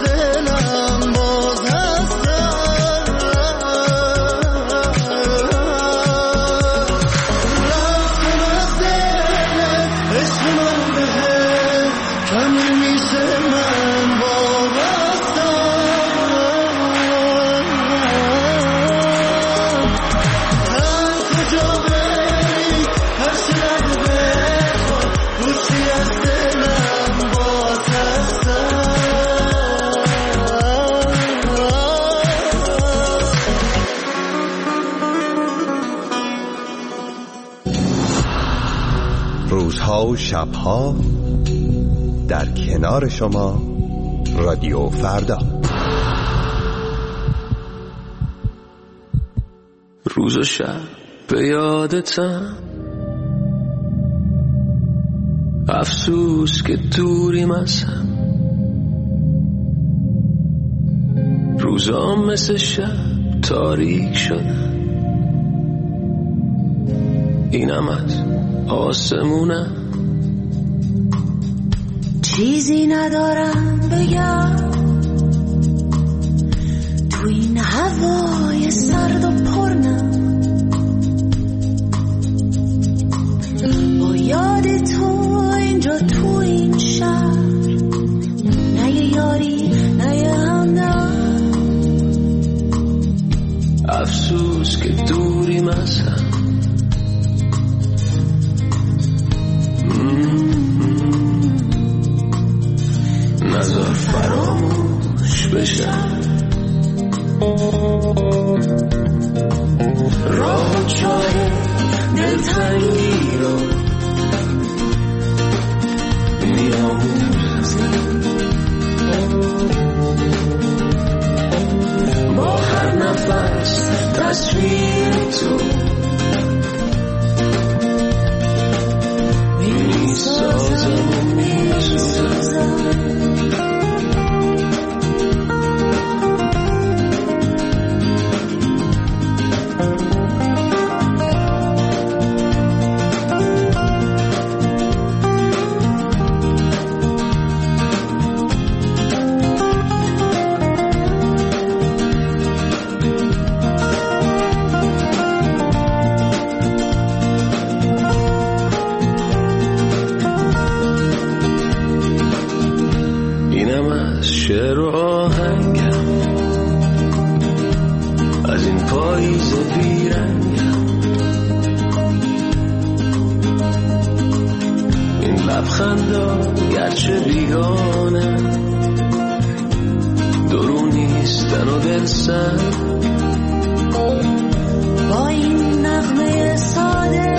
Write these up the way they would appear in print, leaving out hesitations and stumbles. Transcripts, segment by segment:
دلم باز هستم، رفتم از دلت عشق من بهت کم میشه من وابستم، هر کجا بری هر شب بخور گوشی از دلم باز هستم. روزها و شبها در کنار شما رادیو فردا. روز و شب به یادتم، افسوس که دوریم از هم، روزام مثل شب تاریک شدن، اینم از آسمونم. چیزی ندارم بگم تو این هوای سرد و پرنم، با یاد تو اینجا تو این شهر، نه یه یاری نه یه همدم، افسوس که دوریم از هم، نذار فراموش بشم راه و چاه دلتنگی رو میاموزم، با هر نفس تصویر تو میسازم و میسوزم. شعر و آهنگم از این پاییز بیرنگم، این لبخندا گرچه بیگانه درون نیستن و دل سنگ، با این نغمه ساده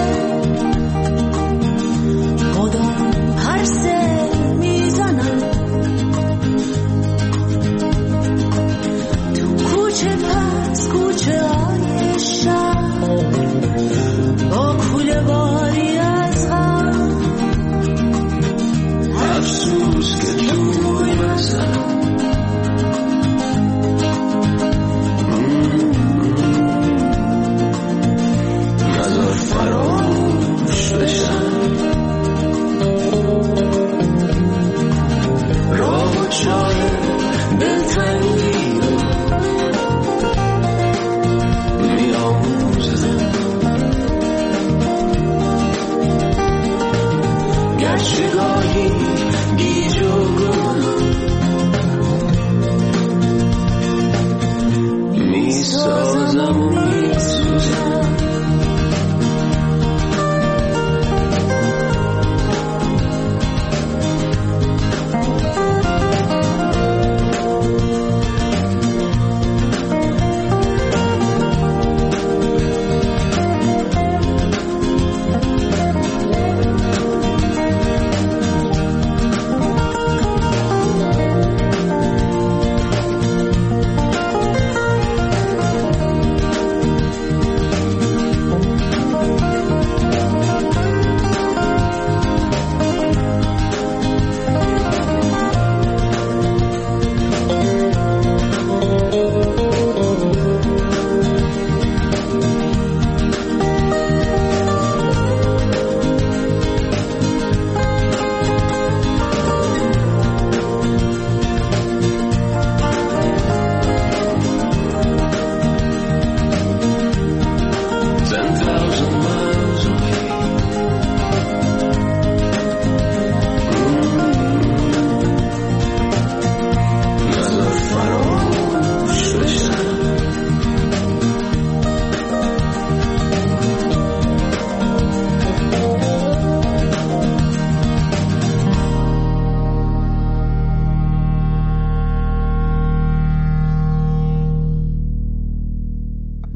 مدام پرسه میزنم، کوچه پس کوچه های شهر با کوله باری از غم، افسوس که دوریم از هم،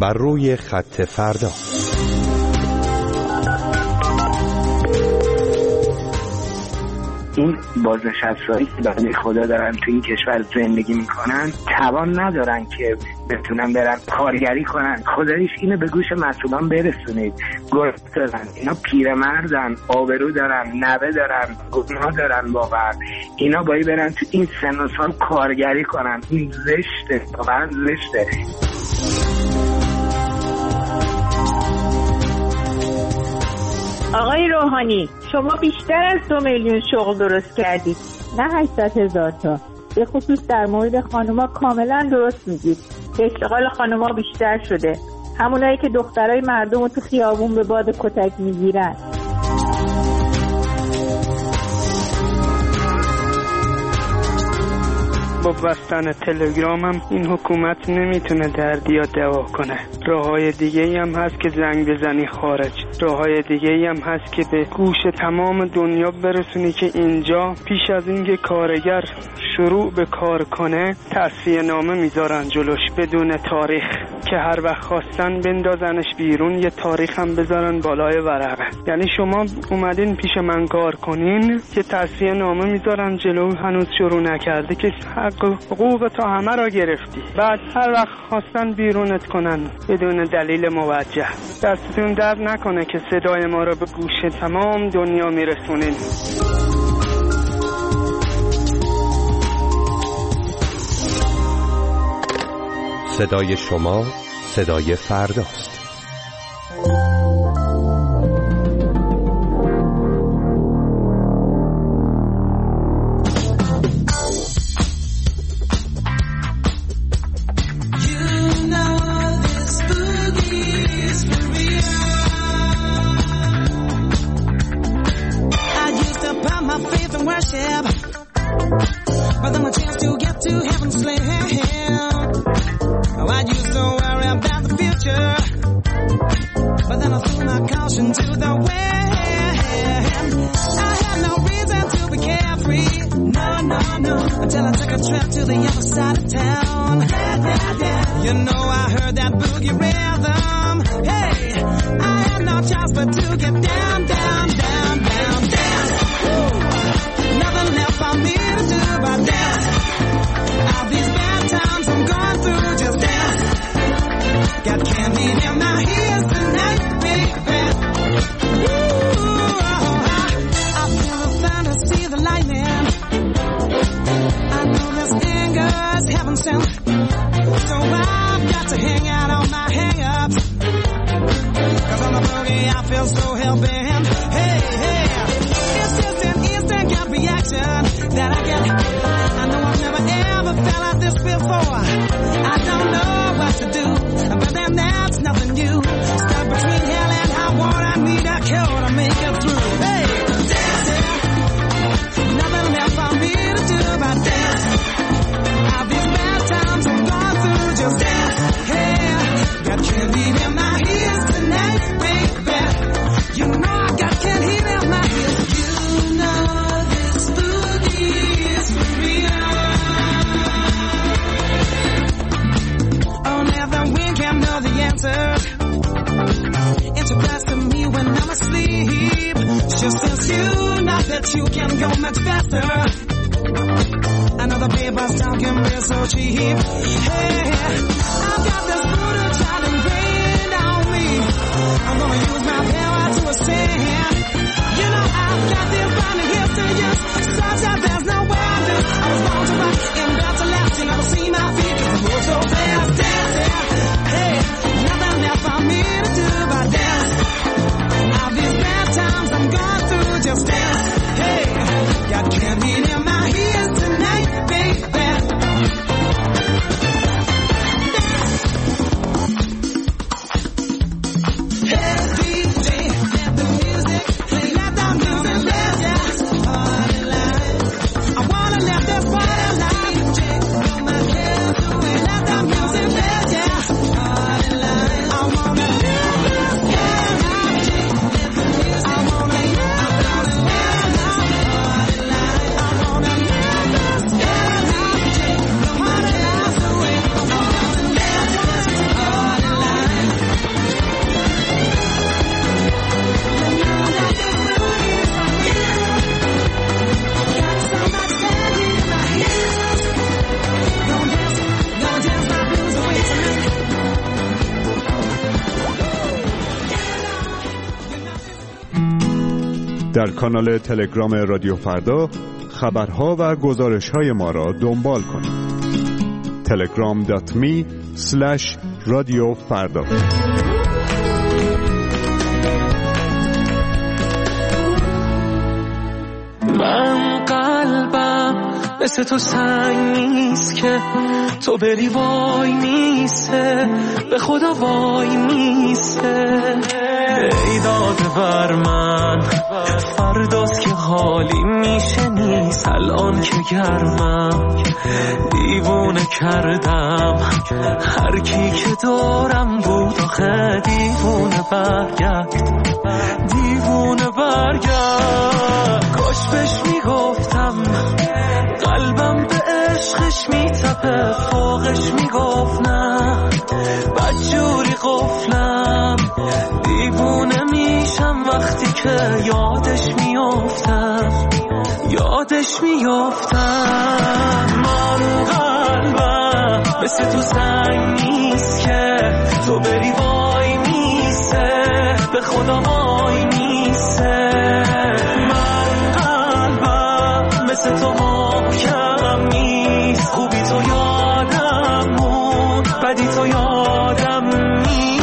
بر روی خط فردا. این بازنشستهایی که برای خدا دارن تو این کشور زندگی میکنن توان ندارن که بتونن برن کارگری کنن. خداییش اینو به گوش مسئولان برسونید. گرد دارن، اینا پیرمردن، آبرو دارن، نوه دارن، گناه دارن. واقعا اینا باید برن تو این سن و سال کارگری کنن. این زشته، واقعا زشته. آقای روحانی، شما بیشتر از 2 میلیون شغل درست کردید، نه 800,000 تا. به خصوص در مورد خانوما کاملا درست میگید که اشتغال خانوما بیشتر شده، همونایی که دخترای مردم رو تو خیابون به باد کتک میگیرن. با بستن تلگرامم این حکومت نمیتونه دردی یا دوا کنه. راههای دیگه‌ای هم هست که زنگ بزنی خارج. راههای دیگه‌ای هم هست که به گوش تمام دنیا برسونی که اینجا پیش از اینکه کارگر شروع به کار کنه تصفیه نامه میذارن جلوش بدون تاریخ، که هر وقت خواستن بندازنش بیرون یه تاریخ هم بذارن بالای ورقه. یعنی شما اومدین پیش من کار کنین که تصفیه نامه میذارن جلو، هنوز شروع نکرده که حقوق تا همه را گرفتی، بعد هر وقت خواستن بیرونت کنن بدون دلیل موجه. دستتون درد نکنه که صدای ما را به گوش تمام دنیا میرسونین. صدای شما صدای فرداست. در کانال تلگرام رادیو فردا خبرها و گزارش‌های ما را دنبال کنید. telegram.me/رادیوفردا. من قلبم مثل تو سنگ نیست که تو بری وای میسته، به خدا وای میسته. ای داده بر من فرداست که حالی میشه نیست، الان که گرمم دیوونه کردم هر کی که دارم بود آخه دیوونه برگرد، دیوونه برگرد. کاش بهش میگفتم قلبم به عشقش میتپه، فوقش میگفت نه بدجوری قفلم، دیوونه میشم وقتی که یادش میافتم، یادش میافتم. من قلبم مثل تو سنگ نیست که تو بری وای میسته، به خدا وای میسته. من قلبم مثل تو محکم نیست، خوبی تو یادم مون، بدی تو یادم نیست.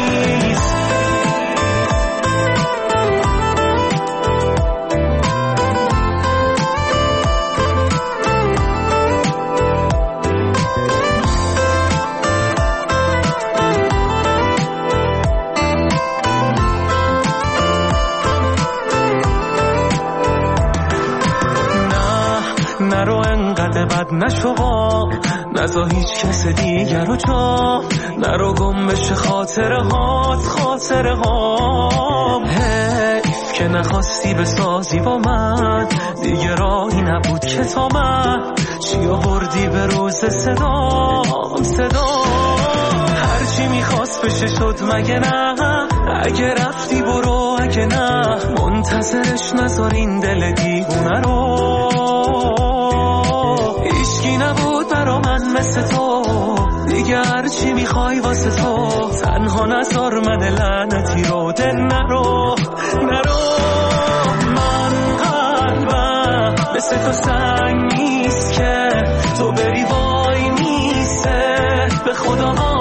نرو انقدر بد نشو، نزا هیچ کس دیگر رو جا، نرو گم بشه خاطره هام. حیف که نخواستی بسازی با من، دیگه راهی نبود که تا من چی آوردی به روز صدام. هرچی میخواست بشه شد مگه نه، اگه رفتی برو اگه نه منتظرش نذار این دل دیوونه رو. هیچکی نبود برا من مثل تو، دیگه هرچی میخوای واسه تو، تنها نذار من لعنتی رو دل نرو. من قلبم مثل تو سنگ نیست که تو بری وای میسته، به خدا